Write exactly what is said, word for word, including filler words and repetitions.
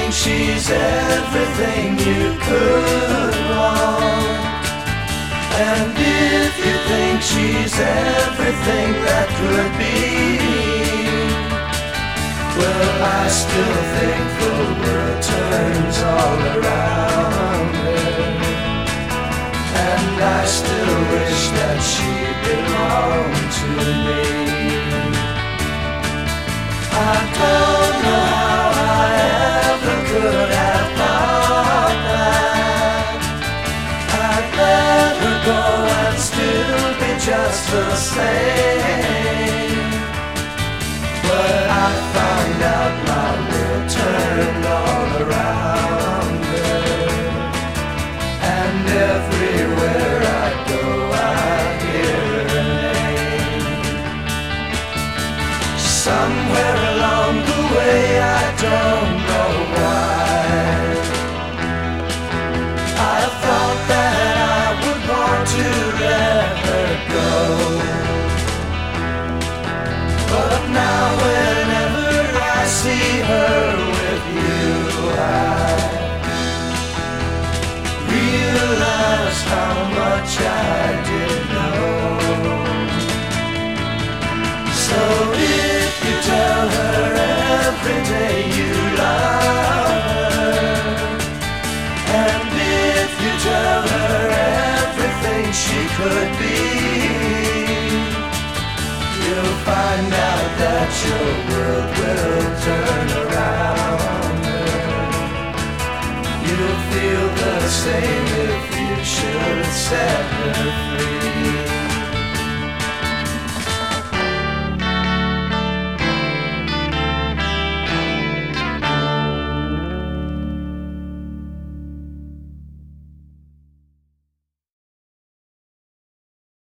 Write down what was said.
think she's everything you could want, and if you think she's everything that could be, well, I still think the world turns all around her, and I still wish that she belonged to me. I don't know how I ever could have thought that I'd let her go and still be just the same. But I found out my world turned all around her, and everywhere I go I hear her name. Somewhere along the way, I don't know why, I thought that I would want to let her go. But now whenever I see her with you, I realize how much I didn't know. So if you tell her every day you love her, and if you tell her everything she could be, you'll find out that your world will turn around her. You'll feel the same if you should set her free.